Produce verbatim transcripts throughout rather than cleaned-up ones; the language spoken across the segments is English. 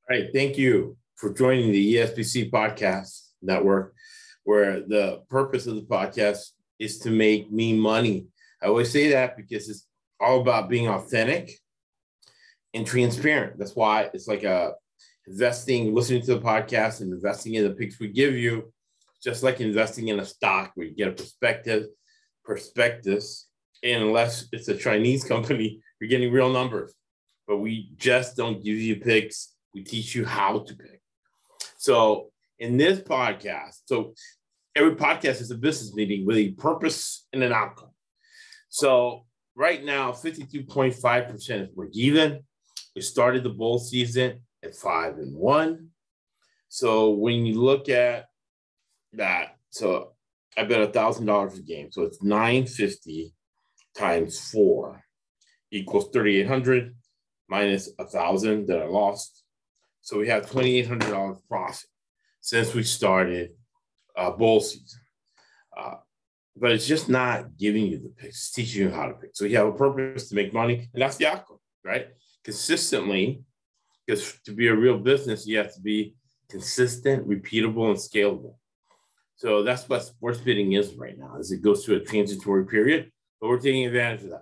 All right, thank you for joining the E S B C Podcast Network, where the purpose of the podcast is to make me money. I always say that because it's all about being authentic and transparent. That's why it's like a investing, listening to the podcast and investing in the picks we give you, just like investing in a stock where you get a perspective, perspectives, and unless it's a Chinese company, you're getting real numbers. But we just don't give you picks. We teach you how to pick. So in this podcast, so every podcast is a business meeting with a purpose and an outcome. So right now, fifty-two point five percent is break even. We started the bowl season at five and one. So when you look at that, so I bet a thousand dollars a game. So it's nine fifty times four equals thirty-eight hundred minus a thousand that I lost. So we have twenty-eight hundred dollars profit since we started uh, bowl season. Uh, but it's just not giving you the picks, it's teaching you how to pick. So you have a purpose to make money, and that's the outcome, right? Consistently, because to be a real business, you have to be consistent, repeatable, and scalable. So that's what sports betting is right now, as it goes through a transitory period, but we're taking advantage of that.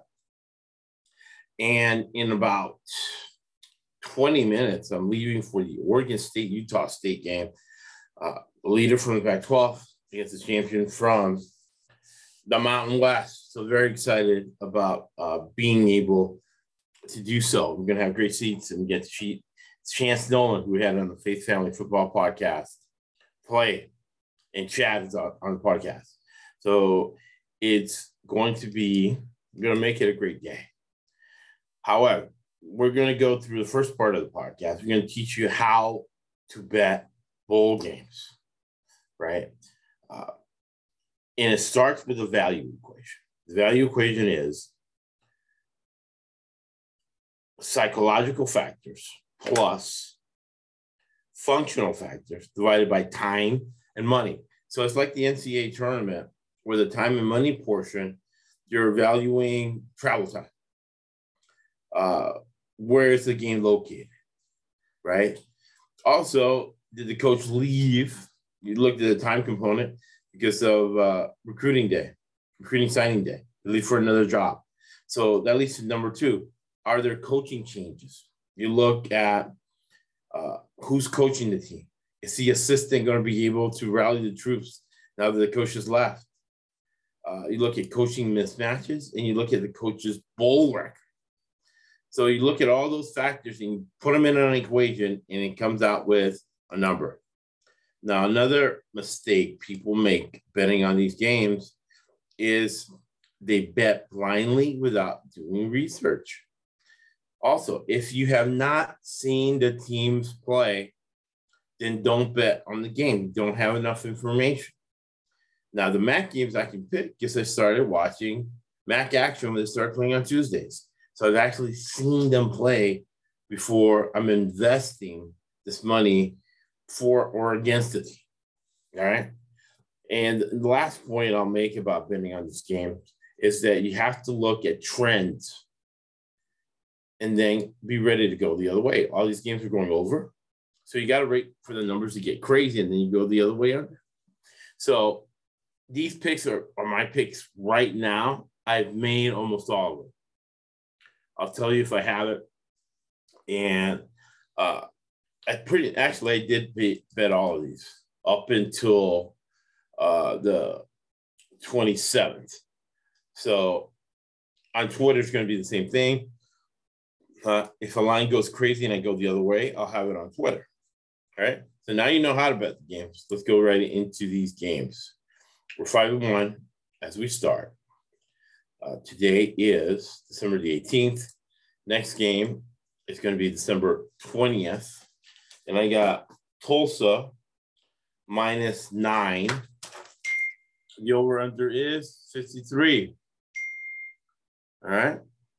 And in about twenty minutes, I'm leaving for the Oregon State Utah State game. Uh, the leader from the Pac twelve against the champion from the Mountain West. So very excited about uh, being able to do so. We're going to have great seats and get to see Chance Nolan, who we had on the Faith Family Football Podcast, play, and Chad is on, on the podcast. So it's going to be, we're going to make it a great game. However, we're going to go through the first part of the podcast. We're going to teach you how to bet bowl games, right? Uh, and it starts with a value equation. The value equation is psychological factors plus functional factors divided by time and money. So it's like the N C A A tournament where the time and money portion, you're valuing travel time. Uh, where is the game located, right? Also, did the coach leave? You looked at the time component because of uh, recruiting day, recruiting signing day, leave for another job. So that leads to number two. Are there coaching changes? You look at uh, who's coaching the team. Is the assistant going to be able to rally the troops now that the coach has left? Uh, you look at coaching mismatches, and you look at the coach's bowl record. So you look at all those factors and you put them in an equation, and it comes out with a number. Now, another mistake people make betting on these games is they bet blindly without doing research. Also, if you have not seen the teams play, then don't bet on the game. You don't have enough information. Now, the M A C games I can pick because I started watching M A C action when they start playing on Tuesdays. So I've actually seen them play before I'm investing this money for or against the team. All right. And the last point I'll make about betting on this game is that you have to look at trends and then be ready to go the other way. All these games are going over. So you got to wait for the numbers to get crazy, and then you go the other way under. So these picks are, are my picks right now. I've made almost all of them. I'll tell you if I have it. And uh, I pretty actually I did bet, bet all of these up until uh, the twenty-seventh. So on Twitter, it's going to be the same thing. Uh, if a line goes crazy and I go the other way, I'll have it on Twitter. All right. So now you know how to bet the games. Let's go right into these games. We're five and one as we start. Uh, today is December the eighteenth. Next game is going to be December twentieth. And I got Tulsa minus nine. The over-under is fifty-three. All right.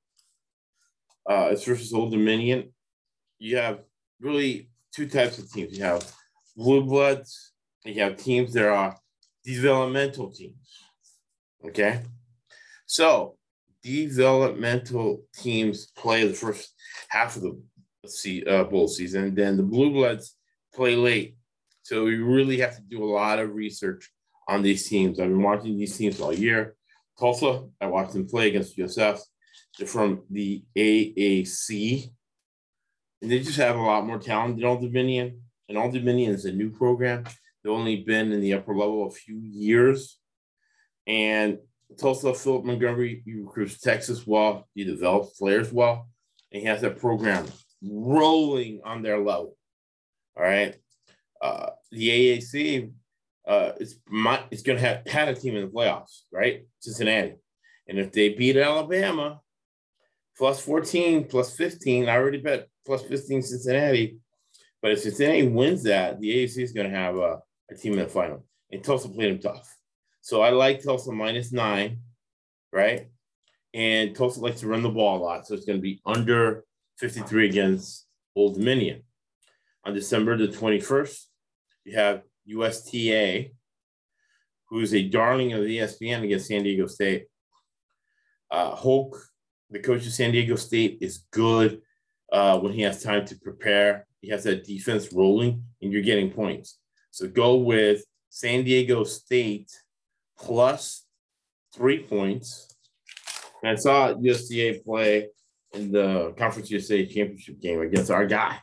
Uh, it's versus Old Dominion. You have really two types of teams. You have blue bloods, and you have teams that are developmental teams. Okay. So developmental teams play the first half of the see, uh, bowl season. And then the Blue Bloods play late. So we really have to do a lot of research on these teams. I've been watching these teams all year. Tulsa, I watched them play against U S F. They're from the A A C. And they just have a lot more talent than Old Dominion. And Old Dominion is a new program. They've only been in the upper level a few years. And Tulsa, Philip Montgomery, he recruits Texas well. He develops players well. And he has that program rolling on their level. All right. Uh, the A A C uh, is it's going to have had a team in the playoffs, right? Cincinnati. And if they beat Alabama, plus fourteen, plus fifteen, I already bet plus fifteen Cincinnati. But if Cincinnati wins that, the A A C is going to have a, a team in the final. And Tulsa played them tough. So I like Tulsa minus nine, right? And Tulsa likes to run the ball a lot. So it's going to be under fifty-three against Old Dominion. On December the twenty-first, you have U S T A, who's a darling of E S P N against San Diego State. Uh, Hulk, the coach of San Diego State, is good uh, when he has time to prepare. He has that defense rolling, and you're getting points. So go with San Diego State plus three points. And I saw U S T A play in the Conference U S A Championship game against our guy,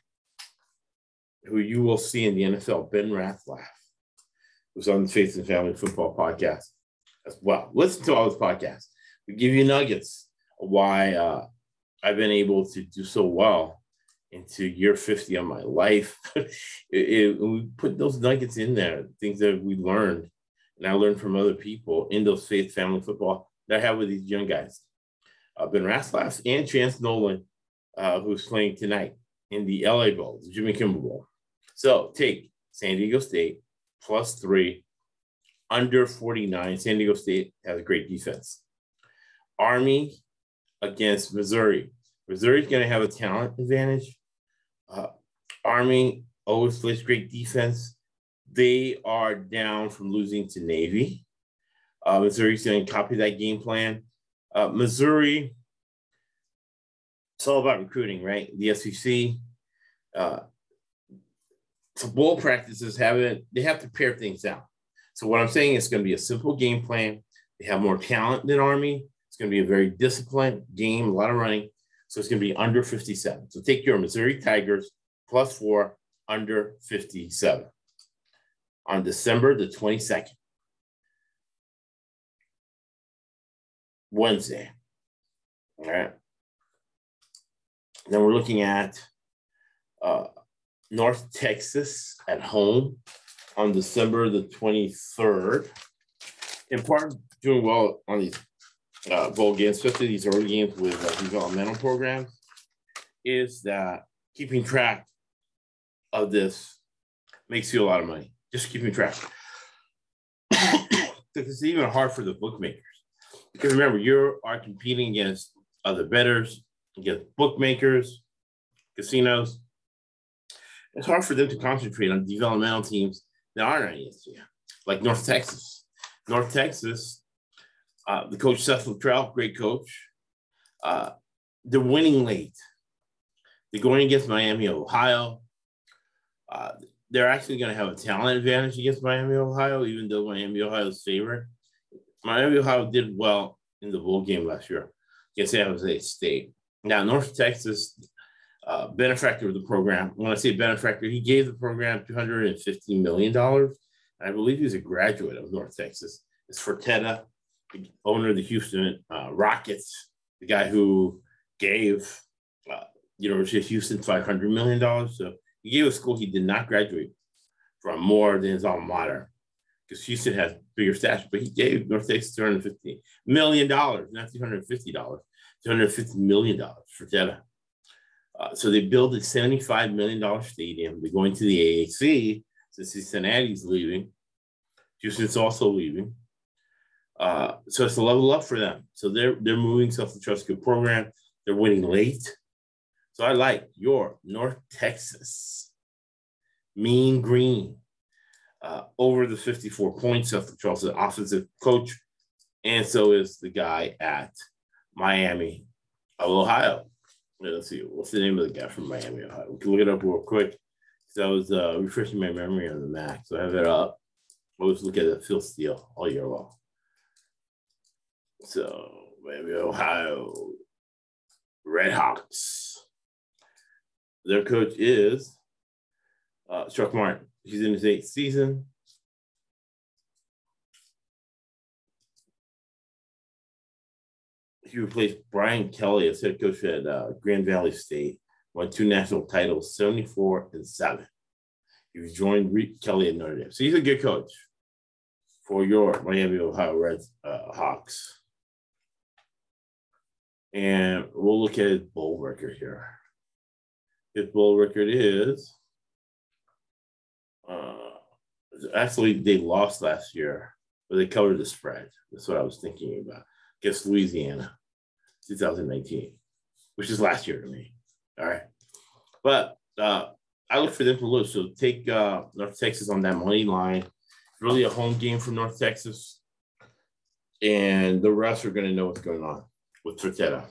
who you will see in the N F L, Ben Rathlaff, who's on the Faith and Family Football podcast as well. Listen to all this podcast. We give you nuggets of why uh, I've been able to do so well into year fifty of my life. it, it, we put those nuggets in there, things that we learned, and I learned from other people in those Faith Family Football that I have with these young guys. Uh, Ben Rathlaff and Chance Nolan, uh, who's playing tonight in the L A Bowl, the Jimmy Kimmel Bowl. So take San Diego State plus three, under forty-nine. San Diego State has a great defense. Army against Missouri. Missouri's going to have a talent advantage. Uh, Army always plays great defense. They are down from losing to Navy. Uh, Missouri's going to copy that game plan. Uh, Missouri, it's all about recruiting, right? The S E C. Uh, so bowl practices haven't, they have to pare things down. So what I'm saying is it's going to be a simple game plan. They have more talent than Army. It's going to be a very disciplined game, a lot of running. So it's going to be under fifty-seven. So take your Missouri Tigers plus four, under fifty-seven. On December the twenty-second, Wednesday. All right. Then we're looking at uh, North Texas at home on December the twenty-third. In part, doing well on these uh, bowl games, especially these early games with uh, developmental programs, is that keeping track of this makes you a lot of money. Just keeping track. Because it's even hard for the bookmakers. Because remember, you are competing against other bettors, against bookmakers, casinos. It's hard for them to concentrate on developmental teams that aren't on E S P N, like North Texas. North Texas, uh, the coach Seth Luttrell, great coach. Uh, they're winning late. They're going against Miami of Ohio. Uh, they're actually going to have a talent advantage against Miami of Ohio, even though Miami of Ohio is favorite. Miami of Ohio did well in the bowl game last year against San Jose State. Now, North Texas, uh, benefactor of the program. When I say benefactor, he gave the program two hundred fifty million dollars. I believe he's a graduate of North Texas. It's Fertitta, the owner of the Houston uh, Rockets, the guy who gave uh, University of Houston five hundred million dollars. So he gave a school he did not graduate from more than his alma mater, because Houston has bigger stature, but he gave North Texas two hundred fifty million dollars, not two hundred fifty dollars, two hundred fifty million dollars for Fertitta. Uh, so they built a seventy-five million dollars stadium. They're going to the A A C since Cincinnati's leaving. Houston's also leaving. Uh, so it's a level up for them. So they're they're moving South Etrusca program. They're winning late. So I like your North Texas Mean Green uh, over the fifty-four points. South Etrusca offensive coach, and so is the guy at Miami of Ohio. let's see, what's the name of the guy from Miami, Ohio? We can look it up real quick. So I was uh, refreshing my memory on the Mac, so I have it up. I always look at it, Phil Steele all year long. So Miami, Ohio, Red Hawks. Their coach is uh, Chuck Martin. He's in his eighth season. He replaced Brian Kelly as head coach at uh, Grand Valley State, won two national titles, seventy-four and seven. He rejoined Reed Kelly at Notre Dame. So he's a good coach for your Miami, Ohio Red uh, Hawks. And we'll look at his bowl record here. His bowl record is, uh, actually, they lost last year, but they covered the spread. That's what I was thinking about. Against Louisiana, two thousand nineteen, which is last year to me. All right. But uh, I look for them to lose. So take uh, North Texas on that money line. Really a home game for North Texas. And the rest are going to know what's going on with Fertitta.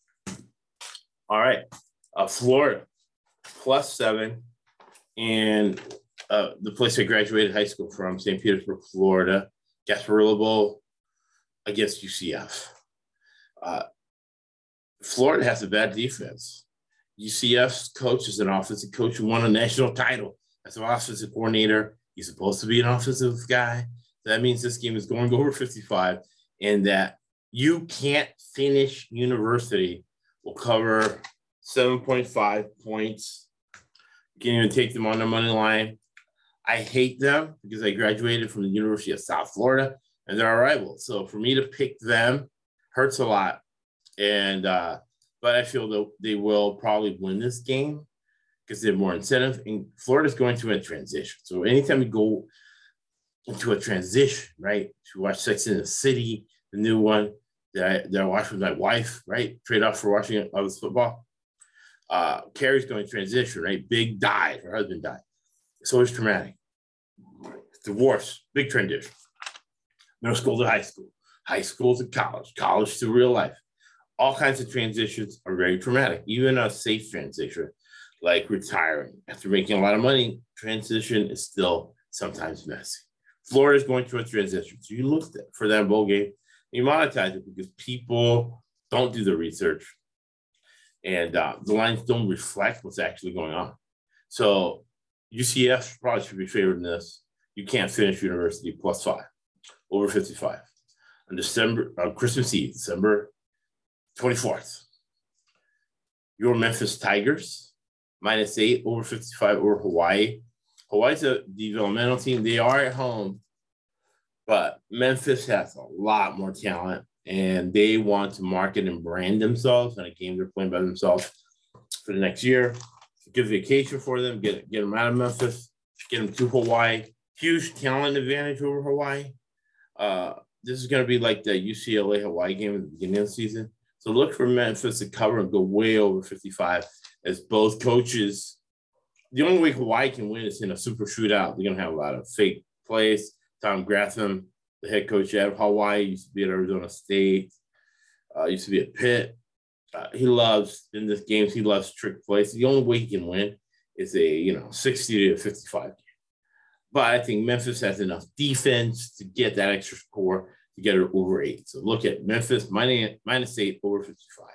All right. Uh, Florida, plus seven. And uh, the place I graduated high school from, Saint Petersburg, Florida. Gasparilla Bowl against U C F. Uh, Florida has a bad defense. U C F's coach is an offensive coach who won a national title as an offensive coordinator. He's supposed to be an offensive guy. That means this game is going over fifty-five, and that you can't finish university will cover seven point five points. You can't even take them on the money line. I hate them because I graduated from the University of South Florida, and they're our rivals. So for me to pick them hurts a lot. And uh, but I feel that they will probably win this game because they have more incentive. And Florida's going through a transition. So anytime you go into a transition, right, to watch Sex and the City, the new one that I, that I watched with my wife, right, trade off for watching other football. Uh, Carrie's going to transition, right? Big died. Her husband died. So it's traumatic. Divorce, big transition. Middle school to high school, high school to college, college to real life. All kinds of transitions are very traumatic. Even a safe transition, like retiring after making a lot of money, transition is still sometimes messy. Florida is going through a transition. So you look for that bowl game, you monetize it because people don't do the research and uh, the lines don't reflect what's actually going on. So U C F probably should be favored in this. You can't finish university plus five, over fifty-five. On December, uh, Christmas Eve, December twenty-fourth. Your Memphis Tigers, minus eight, over fifty-five, over Hawaii. Hawaii's a developmental team. They are at home, but Memphis has a lot more talent, and they want to market and brand themselves in a game they're playing by themselves for the next year. Good vacation for them, get, get them out of Memphis, get them to Hawaii. Huge talent advantage over Hawaii. Uh, this is going to be like the U C L A Hawaii game at the beginning of the season. So look for Memphis to cover and go way over fifty-five as both coaches. The only way Hawaii can win is in a super shootout. They're going to have a lot of fake plays. Tom Gratham, the head coach at Hawaii, used to be at Arizona State, uh, used to be at Pitt. Uh, he loves, in this games, he loves trick plays. The only way he can win is a, you know, sixty to fifty-five game. But I think Memphis has enough defense to get that extra score to get it over eight. So look at Memphis, minus, minus eight, over fifty-five.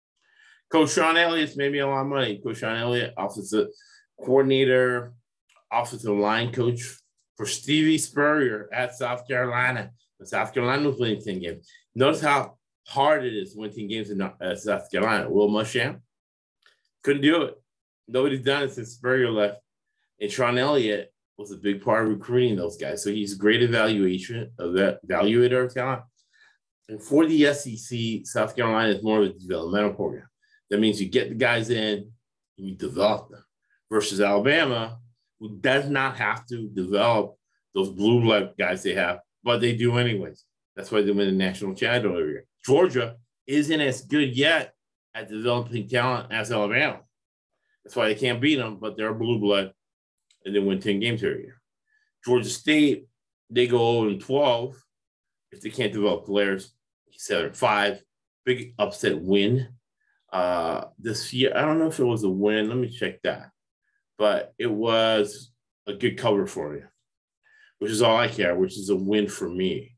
Coach Sean Elliott's made me a lot of money. Coach Sean Elliott, offensive coordinator, offensive line coach for Stevie Spurrier at South Carolina. And South Carolina was winning ten games. Notice how hard it is to win ten games in uh, South Carolina. Will Muschamp couldn't do it. Nobody's done it since Spurrier left. And Sean Elliott was a big part of recruiting those guys. So he's a great evaluation of that evaluator of talent. And for the S E C, South Carolina is more of a developmental program. That means you get the guys in and you develop them. Versus Alabama, who does not have to develop those blue blood guys they have, but they do anyways. That's why they win the national title every year. Georgia isn't as good yet at developing talent as Alabama. That's why they can't beat them, but they're blue blood and they win ten games every year. Georgia State, they go zero and twelve if they can't develop players. seven and five, big upset win uh, this year. I don't know if it was a win. Let me check that. But it was a good cover for me, which is all I care, which is a win for me.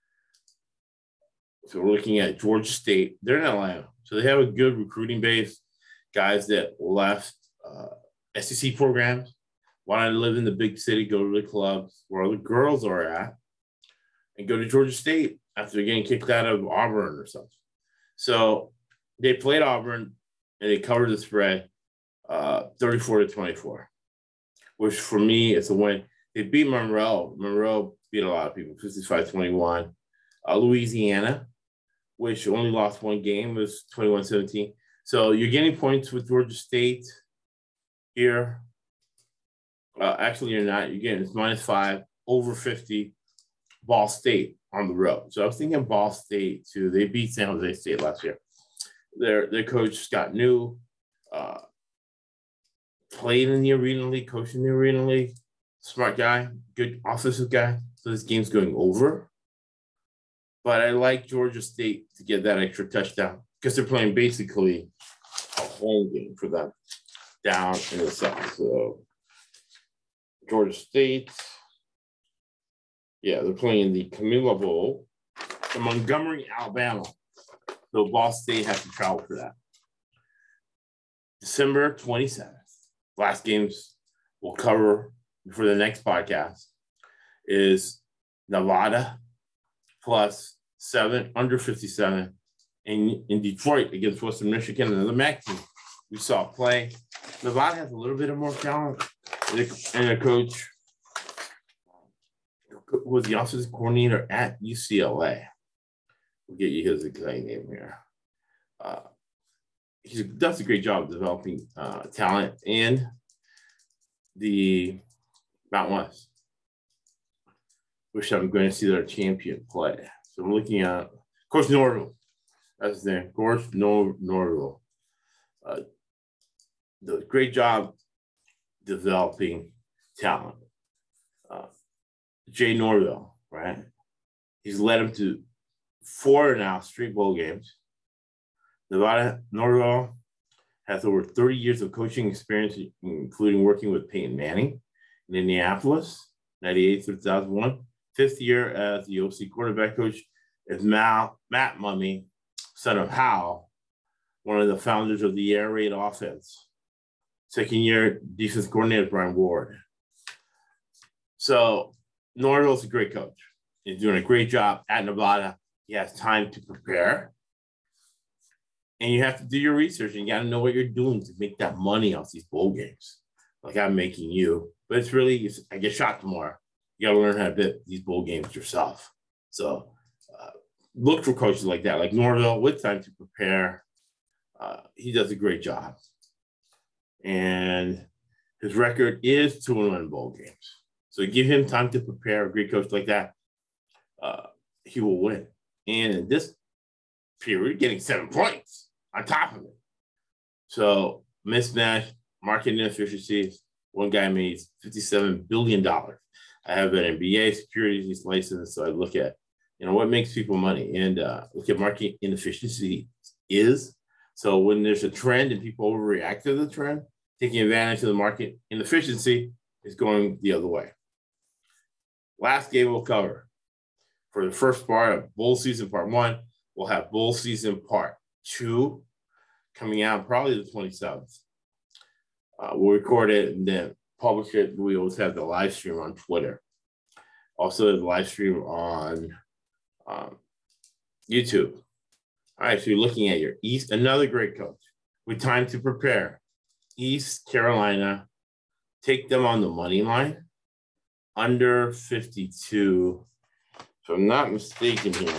So we're looking at Georgia State. They're in Atlanta. So they have a good recruiting base, guys that left uh, S E C programs, want to live in the big city, go to the clubs where all the girls are at, and go to Georgia State after getting kicked out of Auburn or something. So they played Auburn, and they covered the spread uh, thirty-four to twenty-four, which for me is a win. They beat Monroe. Monroe beat a lot of people, fifty-five twenty-one. Uh, Louisiana, which only lost one game, was twenty-one seventeen. So you're getting points with Georgia State here. Uh, actually, you're not. You're getting it's minus five, over fifty. Ball State on the road. So I was thinking Ball State too. They beat San Jose State last year. Their their coach Scott New uh, played in the Arena League, coached in the Arena League. Smart guy, good offensive guy. So this game's going over. But I like Georgia State to get that extra touchdown because they're playing basically a home game for them down in the south. So Georgia State, yeah, they're playing the Camilla Bowl in Montgomery, Alabama. So Ball State has to travel for that. December twenty-seventh. Last games we'll cover for the next podcast is Nevada plus seven, under fifty-seven, in, in Detroit against Western Michigan, another M A C team we saw play. Nevada has a little bit of more talent, and a coach who was the offensive coordinator at U C L A. We'll get you his exact name here. Uh, he does a great job of developing uh, talent and the Mountain West, which I'm going to see their champion play. So I'm looking at Coach Norville. That's his name, Coach Nor- Norville. Uh, does a great job developing talent. Uh, Jay Norville, right? He's led him to four now straight bowl games. Nevada Norville has over thirty years of coaching experience, including working with Peyton Manning in Indianapolis, ninety-eight through two thousand one. Fifth year as the O C quarterback coach is Mal, Matt Mummy, son of Hal, one of the founders of the air raid offense. Second year defense coordinator Brian Ward. So Norville's a great coach. He's doing a great job at Nevada. He has time to prepare. And you have to do your research, and you got to know what you're doing to make that money off these bowl games. Like I'm making you. But it's really, I get shot tomorrow. You got to learn how to bet these bowl games yourself. So uh, look for coaches like that, like Norville, with time to prepare. Uh, he does a great job. And his record is two and one bowl games. So give him time to prepare. A great coach like that, uh, he will win. And in this period, getting seven points on top of it. So mismatch, market inefficiencies. One guy made fifty-seven billion dollars. I have an M B A securities license, so I look at, you know, what makes people money and uh, look at market inefficiency is. So when there's a trend and people overreact to the trend, taking advantage of the market inefficiency is going the other way. Last game we'll cover for the first part of bowl season part one. We'll have bowl season part two coming out probably the twenty-seventh. Uh, we'll record it and then publish it. We always have the live stream on Twitter. Also, the live stream on um, YouTube. All right, so you're looking at your East, another great coach with time to prepare. East Carolina, take them on the money line, under fifty-two. If I'm not mistaken here,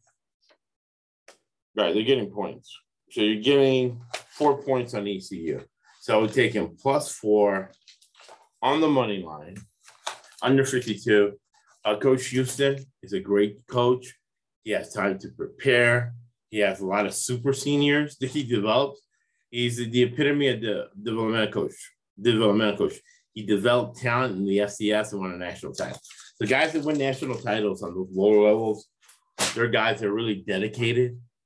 right, they're getting points. So you're getting four points on E C U. So I would take him plus four on the money line, under fifty-two. Uh, Coach Houston is a great coach. He has time to prepare. He has a lot of super seniors that he develops. He's the epitome of the developmental coach. Developmental coach. He developed talent in the F C S and won a national title. The guys that win national titles on those lower levels, they're guys that are really dedicated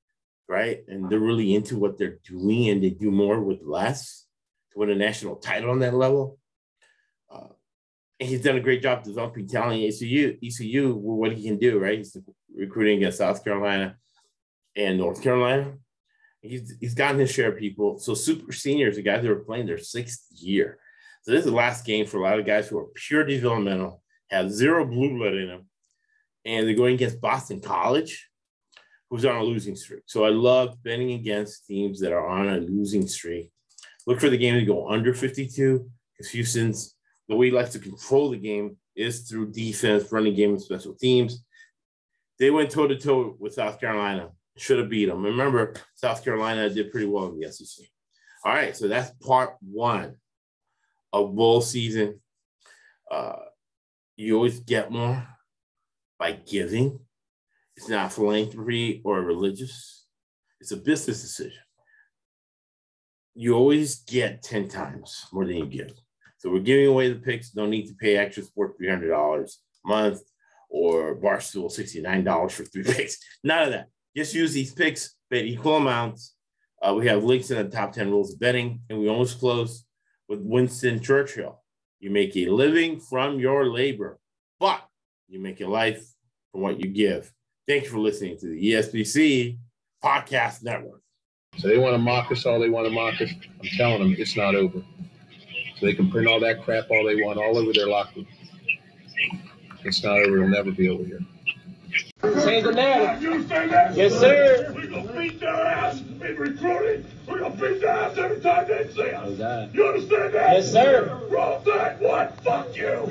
right? And they're really into what they're doing, and they do more with less to win a national title on that level. Uh, and he's done a great job developing talent in E C U, E C U, what he can do, right? He's recruiting against South Carolina and North Carolina. He's, he's gotten his share of people. So super seniors, the guys that were playing their sixth year. So this is the last game for a lot of guys who are pure developmental, have zero blue blood in them, and they're going against Boston College, who's on a losing streak. So I love betting against teams that are on a losing streak. Look for the game to go under fifty-two, because Houston's, the way he likes to control the game is through defense, running game, and special teams. They went toe-to-toe with South Carolina. Should have beat them. Remember, South Carolina did pretty well in the S E C. All right, so that's part one of bowl season. Uh, you always get more by giving. It's not philanthropy or religious. It's a business decision. You always get ten times more than you give. So we're giving away the picks. No need to pay Extra Sport three hundred dollars a month or Barstool sixty-nine dollars for three picks. None of that. Just use these picks, bet equal amounts. Uh, we have links in the top ten rules of betting, and we almost close with Winston Churchill. You make a living from your labor, but you make a life from what you give. Thank you for listening to the E S B C Podcast Network. So they want to mock us all they want to mock us. I'm telling them it's not over. So they can print all that crap all they want all over their locker room. It's not over. It'll never be over here. Change the narrative. You say that? Yes, sir. We're going to beat their ass in recruiting. We're going to beat their ass every time they see us. Oh, God. You understand that? Yes, sir. Roll that one. Fuck you.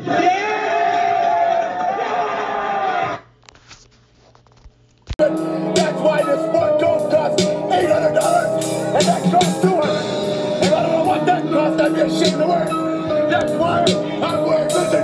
Yeah! That's why this sport coat costs eight hundred dollars and that costs two hundred dollars. And I don't know what that costs. I'd be ashamed to wear. That's why I'm wearing this.